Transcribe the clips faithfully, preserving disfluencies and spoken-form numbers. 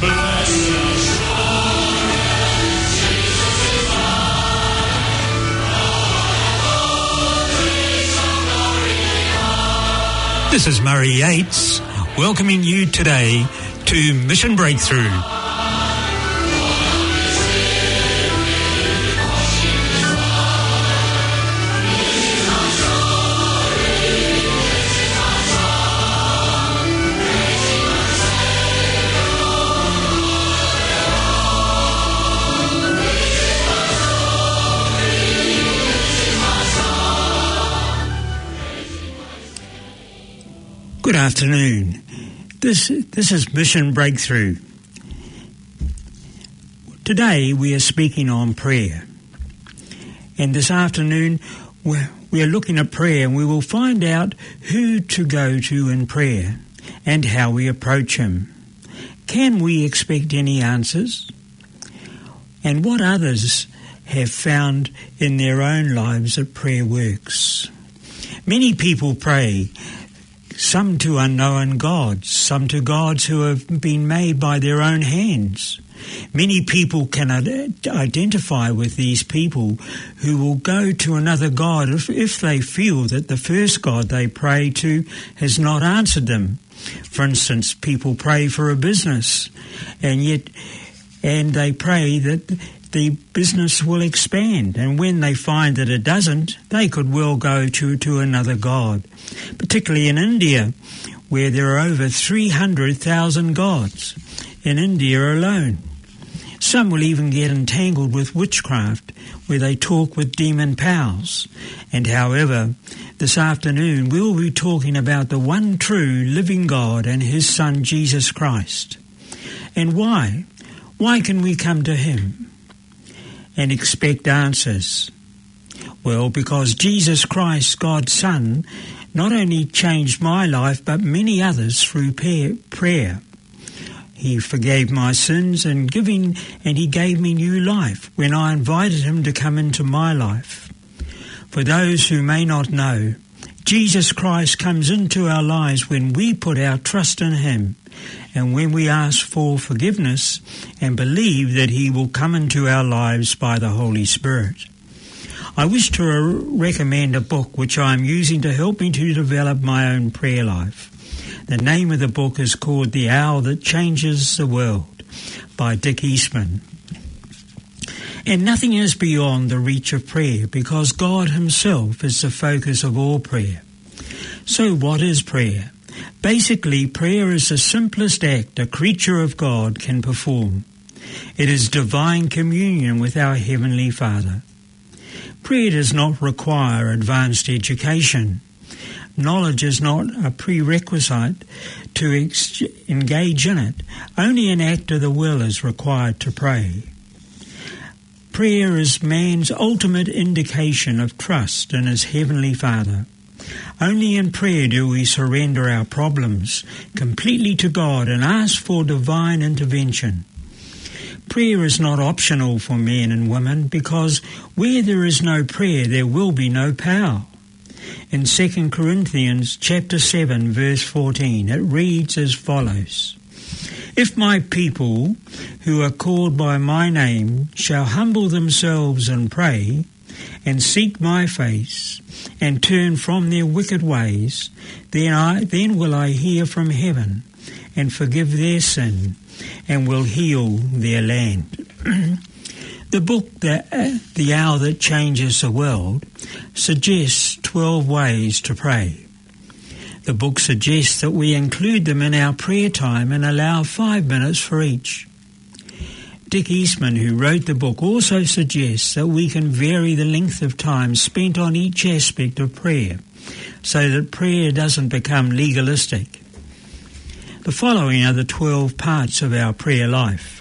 This is Murray Yates, welcoming you today to Mission Breakthrough. Good afternoon. This this is Mission Breakthrough. Today we are speaking on prayer. And this afternoon we're, we are looking at prayer, and we will find out who to go to in prayer and how we approach him. Can we expect any answers? And what others have found in their own lives that prayer works. Many people pray, some to unknown gods, some to gods who have been made by their own hands. Many people can identify with these people who will go to another god if, if they feel that the first god they pray to has not answered them. For instance, people pray for a business, and yet, and they pray that the business will expand, and when they find that it doesn't, they could well go to, to another god. Particularly in India, where there are over three hundred thousand gods in India alone. Some will even get entangled with witchcraft, where they talk with demon powers. And however, this afternoon we'll be talking about the one true living God and his Son Jesus Christ. And why? Why can we come to him and expect answers? Well, because Jesus Christ, God's Son, not only changed my life, but many others through prayer. He forgave my sins and giving, and he gave me new life when I invited him to come into my life. For those who may not know, Jesus Christ comes into our lives when we put our trust in him, and when we ask for forgiveness and believe that he will come into our lives by the Holy Spirit. I wish to recommend a book which I am using to help me to develop my own prayer life. The name of the book is called The Hour That Changes the World by Dick Eastman. And nothing is beyond the reach of prayer, because God himself is the focus of all prayer. So what is prayer? Basically, prayer is the simplest act a creature of God can perform. It is divine communion with our Heavenly Father. Prayer does not require advanced education. Knowledge is not a prerequisite to ex- engage in it. Only an act of the will is required to pray. Prayer is man's ultimate indication of trust in his Heavenly Father. Only in prayer do we surrender our problems completely to God and ask for divine intervention. Prayer is not optional for men and women, because where there is no prayer, there will be no power. In Second Corinthians chapter seven, verse fourteen, it reads as follows: If my people, who are called by my name, shall humble themselves and pray, and seek my face, and turn from their wicked ways, then I then will I hear from heaven, and forgive their sin, and will heal their land. The book, the, uh, The Hour That Changes the World, suggests twelve ways to pray. The book suggests that we include them in our prayer time and allow five minutes for each. Dick Eastman, who wrote the book, also suggests that we can vary the length of time spent on each aspect of prayer, so that prayer doesn't become legalistic. The following are the twelve parts of our prayer life: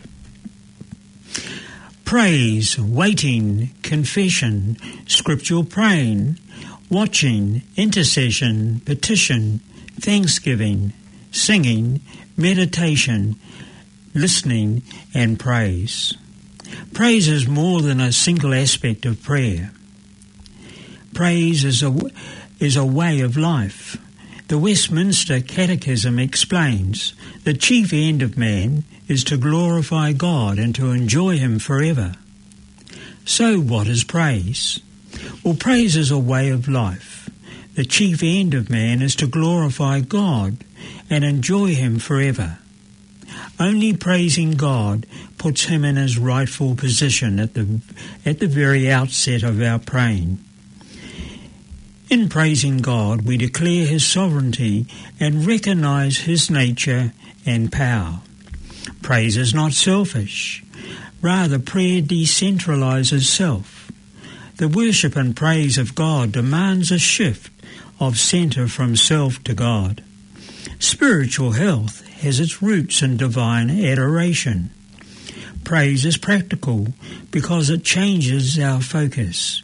praise, waiting, confession, scriptural praying, watching, intercession, petition, thanksgiving, singing, meditation, listening, and praise. Praise is more than a single aspect of prayer. Praise is a, is a way of life. The Westminster Catechism explains the chief end of man is to glorify God and to enjoy him forever. So what is praise? Well, praise is a way of life. The chief end of man is to glorify God and enjoy him forever. Only praising God puts him in his rightful position at the at the very outset of our praying. In praising God, we declare his sovereignty and recognize his nature and power. Praise is not selfish. Rather, prayer decentralizes self. The worship and praise of God demands a shift of center from self to God. Spiritual health has its roots in divine adoration. Praise is practical because it changes our focus.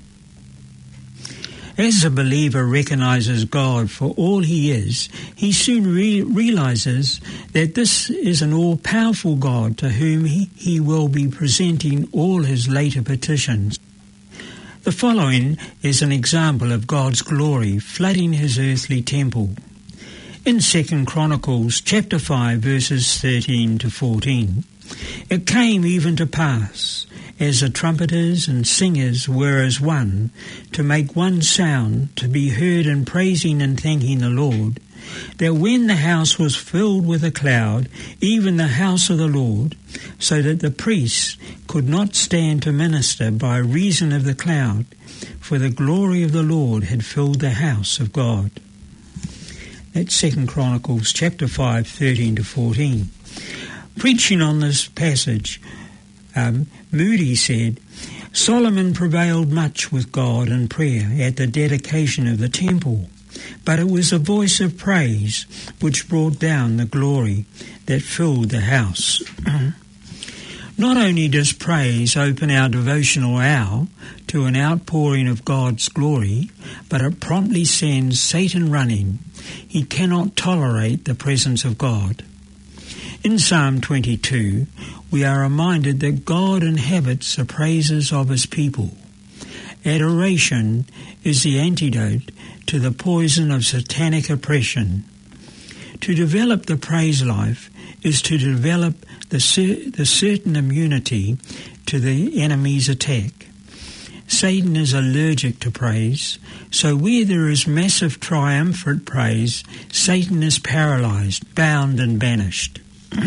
As a believer recognizes God for all he is, he soon re- realizes that this is an all-powerful God to whom he, he will be presenting all his later petitions. The following is an example of God's glory flooding his earthly temple. In Second Chronicles chapter five, verses thirteen to fourteen, it came even to pass, as the trumpeters and singers were as one, to make one sound, to be heard in praising and thanking the Lord, that when the house was filled with a cloud, even the house of the Lord, so that the priests could not stand to minister by reason of the cloud, for the glory of the Lord had filled the house of God. That's Second Chronicles chapter five, thirteen to fourteen. Preaching on this passage, um, Moody said, Solomon prevailed much with God in prayer at the dedication of the temple, but it was a voice of praise which brought down the glory that filled the house. Not only does praise open our devotional hour to an outpouring of God's glory, but it promptly sends Satan running. He cannot tolerate the presence of God. In Psalm twenty-two, we are reminded that God inhabits the praises of his people. Adoration is the antidote to the poison of satanic oppression. To develop the praise life is to develop the, cer- the certain immunity to the enemy's attack. Satan is allergic to praise, so where there is massive triumphant praise, Satan is paralyzed, bound and banished.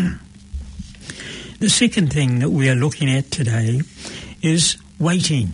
The second thing that we are looking at today is waiting.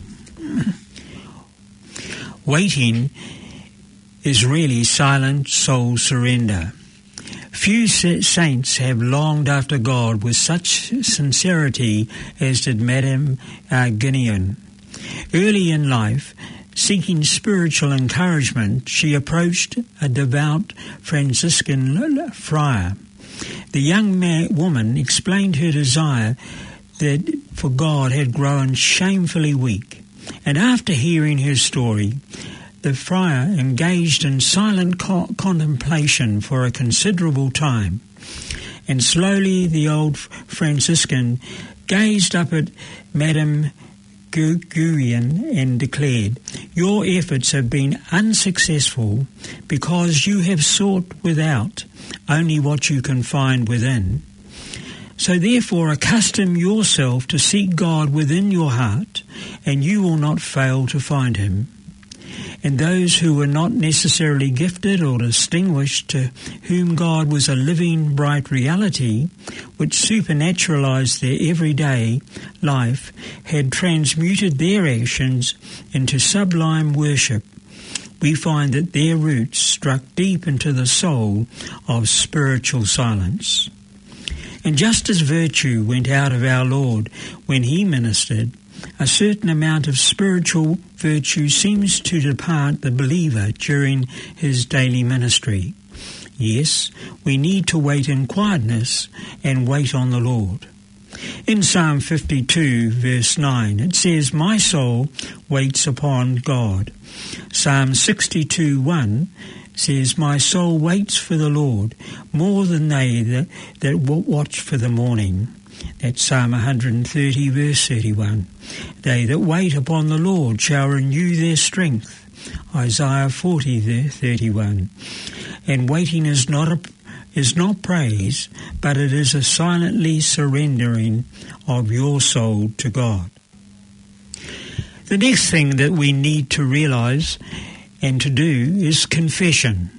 Waiting is really silent soul surrender. Few saints have longed after God with such sincerity as did Madame uh, Guyon. Early in life, seeking spiritual encouragement, she approached a devout Franciscan friar. The young man, woman explained her desire that for God had grown shamefully weak, and after hearing her story, the friar engaged in silent co- contemplation for a considerable time, and slowly the old Franciscan gazed up at Madame Guyon and declared, "Your efforts have been unsuccessful because you have sought without only what you can find within. So therefore accustom yourself to seek God within your heart, and you will not fail to find him." And those who were not necessarily gifted or distinguished, to whom God was a living, bright reality, which supernaturalized their everyday life, had transmuted their actions into sublime worship. We find that their roots struck deep into the soul of spiritual silence. And just as virtue went out of our Lord when he ministered, a certain amount of spiritual virtue seems to depart the believer during his daily ministry. Yes, we need to wait in quietness and wait on the Lord. In Psalm fifty-two, verse nine, it says, "My soul waits upon God." Psalm sixty-two, one says, "My soul waits for the Lord more than they that, that watch for the morning." That's Psalm one hundred thirty, verse thirty-one. "They that wait upon the Lord shall renew their strength." Isaiah forty, thirty-one. and waiting is not a, is not praise, but it is a silently surrendering of your soul to God. The next thing that we need to realize and to do is confession.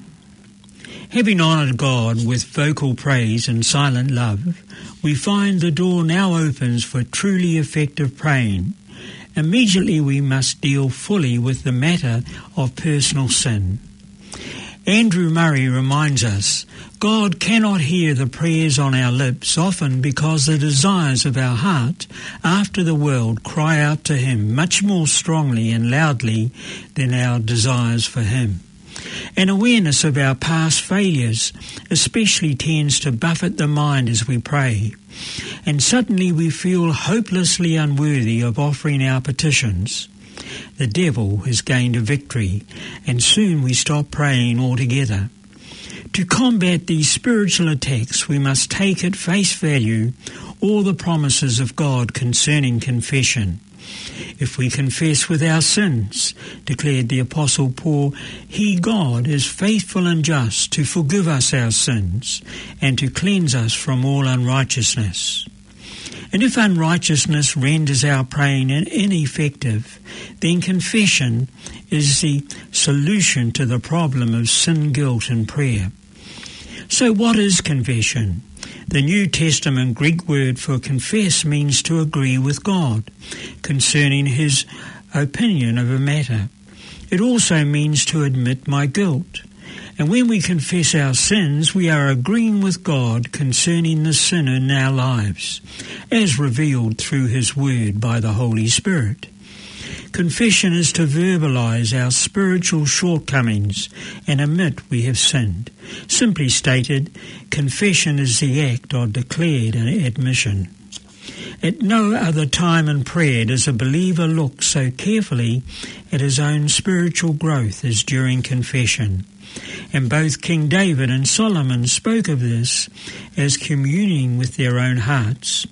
Having honoured God with vocal praise and silent love, we find the door now opens for truly effective praying. Immediately we must deal fully with the matter of personal sin. Andrew Murray reminds us, God cannot hear the prayers on our lips, often because the desires of our heart after the world cry out to him much more strongly and loudly than our desires for him. An awareness of our past failures especially tends to buffet the mind as we pray, and suddenly we feel hopelessly unworthy of offering our petitions. The devil has gained a victory, and soon we stop praying altogether. To combat these spiritual attacks, we must take at face value all the promises of God concerning confession. If we confess with our sins, declared the Apostle Paul, he, God, is faithful and just to forgive us our sins and to cleanse us from all unrighteousness. And if unrighteousness renders our praying ineffective, then confession is the solution to the problem of sin, guilt, and prayer. So what is confession? The New Testament Greek word for confess means to agree with God concerning his opinion of a matter. It also means to admit my guilt. And when we confess our sins, we are agreeing with God concerning the sin in our lives, as revealed through his word by the Holy Spirit. Confession is to verbalize our spiritual shortcomings and admit we have sinned. Simply stated, confession is the act of declared admission. At no other time in prayer does a believer look so carefully at his own spiritual growth as during confession. And both King David and Solomon spoke of this as communing with their own hearts.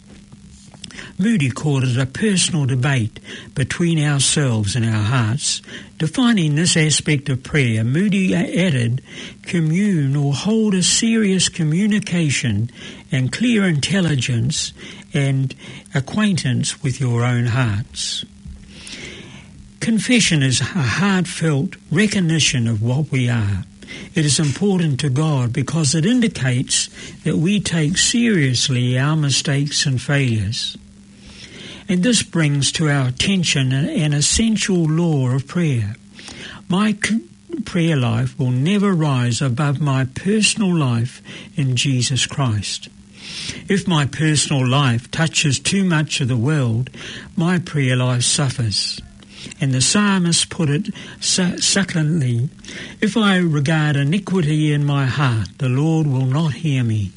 Moody called it a personal debate between ourselves and our hearts. Defining this aspect of prayer, Moody added, commune or hold a serious communication and clear intelligence and acquaintance with your own hearts. Confession is a heartfelt recognition of what we are. It is important to God because it indicates that we take seriously our mistakes and failures. And this brings to our attention an essential law of prayer. My prayer life will never rise above my personal life in Jesus Christ. If my personal life touches too much of the world, my prayer life suffers. And the psalmist put it succinctly, if I regard iniquity in my heart, the Lord will not hear me.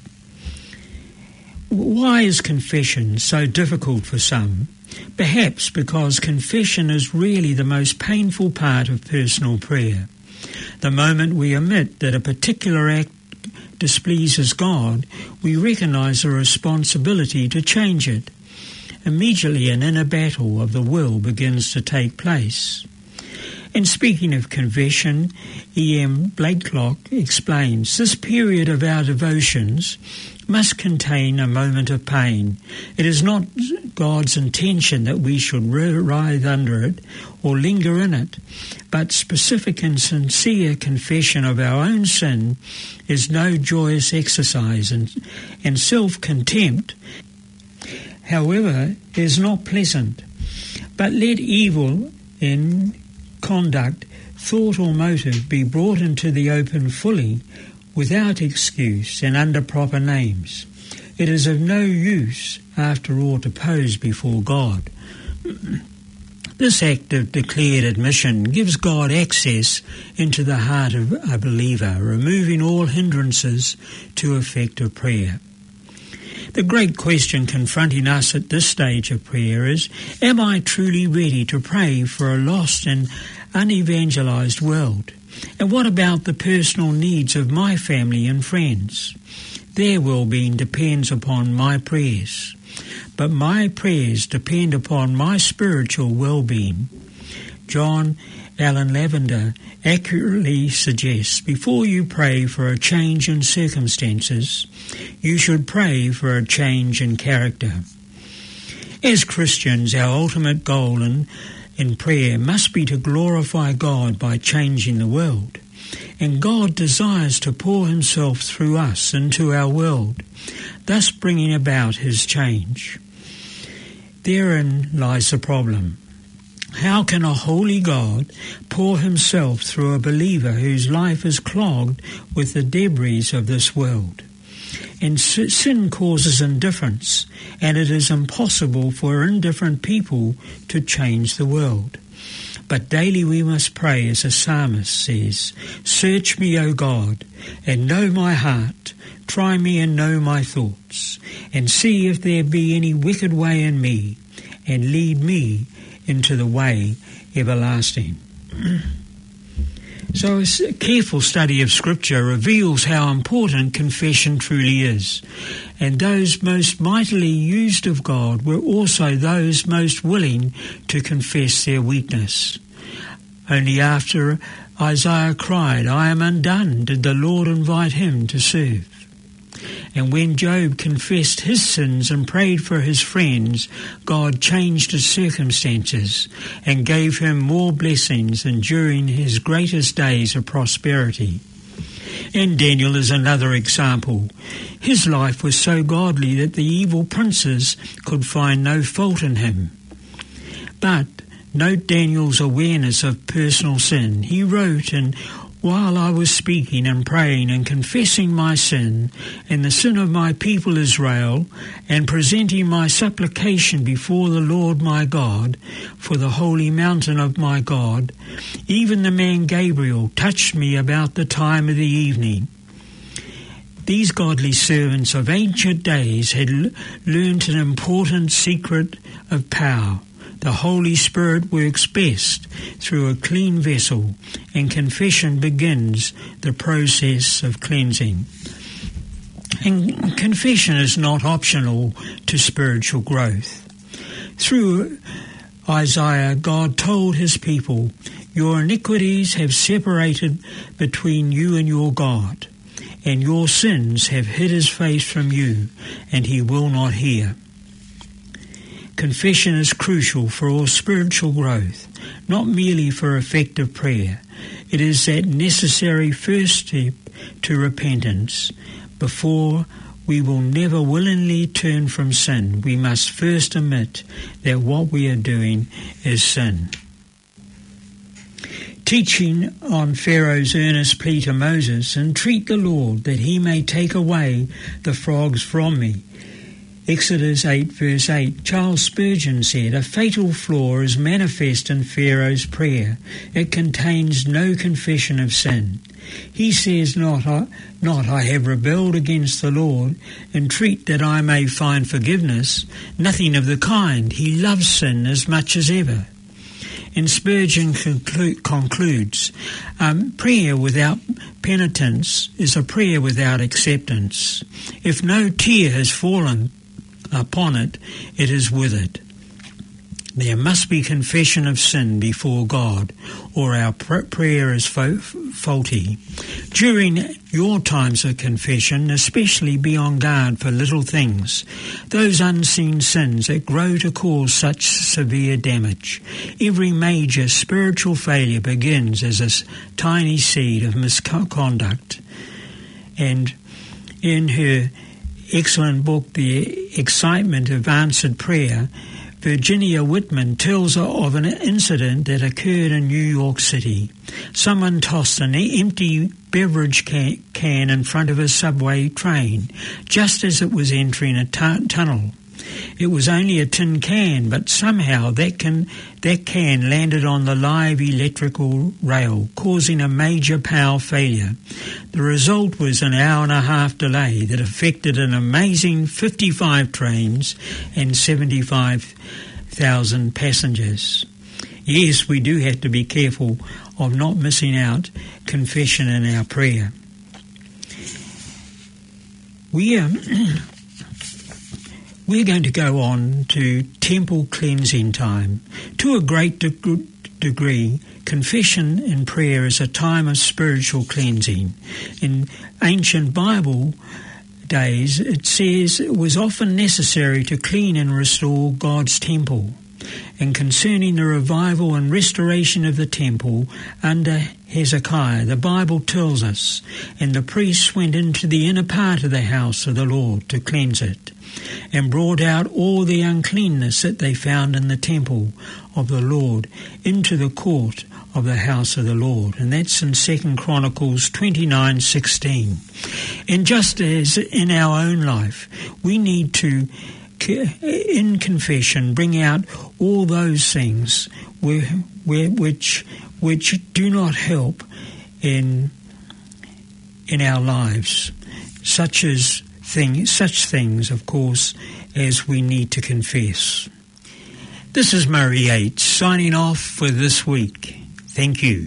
Why is confession so difficult for some? Perhaps because confession is really the most painful part of personal prayer. The moment we admit that a particular act displeases God, we recognize a responsibility to change it. Immediately an inner battle of the will begins to take place. And speaking of confession, E M Blakelock explains, this period of our devotions must contain a moment of pain. It is not God's intention that we should writhe under it or linger in it, but specific and sincere confession of our own sin is no joyous exercise, and, and self-contempt, however, is not pleasant. But let evil in conduct, thought or motive be brought into the open fully, without excuse and under proper names. It is of no use, after all, to pose before God. This act of declared admission gives God access into the heart of a believer, removing all hindrances to effective prayer. The great question confronting us at this stage of prayer is, am I truly ready to pray for a lost and unevangelized world? And what about the personal needs of my family and friends? Their well-being depends upon my prayers, but my prayers depend upon my spiritual well-being. John Alan Lavender accurately suggests, before you pray for a change in circumstances, you should pray for a change in character. As Christians, our ultimate goal in, in prayer must be to glorify God by changing the world. And God desires to pour himself through us into our world, thus bringing about his change. Therein lies the problem. How can a holy God pour himself through a believer whose life is clogged with the debris of this world? And sin causes indifference, and it is impossible for indifferent people to change the world. But daily we must pray, as the psalmist says, "Search me, O God, and know my heart. Try me and know my thoughts, and see if there be any wicked way in me, and lead me into the way everlasting." So a careful study of Scripture reveals how important confession truly is. And those most mightily used of God were also those most willing to confess their weakness. Only after Isaiah cried, "I am undone," did the Lord invite him to serve. And when Job confessed his sins and prayed for his friends, God changed his circumstances and gave him more blessings than during his greatest days of prosperity. And Daniel is another example. His life was so godly that the evil princes could find no fault in him. But note Daniel's awareness of personal sin. He wrote, "And while I was speaking and praying and confessing my sin and the sin of my people Israel, and presenting my supplication before the Lord my God for the holy mountain of my God, even the man Gabriel touched me about the time of the evening." These godly servants of ancient days had l- learnt an important secret of power. The Holy Spirit works best through a clean vessel, and confession begins the process of cleansing. And confession is not optional to spiritual growth. Through Isaiah, God told his people, "Your iniquities have separated between you and your God, and your sins have hid his face from you, and he will not hear." Confession is crucial for all spiritual growth, not merely for effective prayer. It is that necessary first step to repentance. Before we will never willingly turn from sin, we must first admit that what we are doing is sin. Teaching on Pharaoh's earnest plea to Moses, "Entreat the Lord that he may take away the frogs from me." Exodus eight verse eight, Charles Spurgeon said, "A fatal flaw is manifest in Pharaoh's prayer. It contains no confession of sin. He says not, I, not, I have rebelled against the Lord, entreat that I may find forgiveness. Nothing of the kind. He loves sin as much as ever." And Spurgeon conclu- concludes, um, prayer without penitence is a prayer without acceptance. If no tear has fallen upon it, it is withered. There must be confession of sin before God, or our pr- prayer is fo- faulty. During your times of confession, especially be on guard for little things, those unseen sins that grow to cause such severe damage. Every major spiritual failure begins as a s- tiny seed of misconduct. And in her excellent book, The Excitement of Answered Prayer, Virginia Whitman tells of an incident that occurred in New York City. Someone tossed an empty beverage can, can in front of a subway train just as it was entering a t- tunnel. It was only a tin can, but somehow that can that can landed on the live electrical rail, causing a major power failure. The result was an hour and a half delay that affected an amazing fifty-five trains and seventy-five thousand passengers. Yes, we do have to be careful of not missing out confession in our prayer. We are... We're going to go on to temple cleansing time. To a great de- degree, confession and prayer is a time of spiritual cleansing. In ancient Bible days, it says it was often necessary to clean and restore God's temple. And concerning the revival and restoration of the temple under Hezekiah, the Bible tells us, and the priests went into the inner part of the house of the Lord to cleanse it, and brought out all the uncleanness that they found in the temple of the Lord into the court of the house of the Lord. And that's in Second Chronicles twenty-nine sixteen. And just as in our own life, we need to, in confession, bring out all those things where, where, which which do not help in in our lives, such as thing, such things, of course, as we need to confess. This is Murray Yates signing off for this week. Thank you.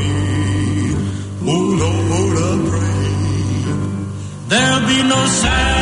There'll be no sad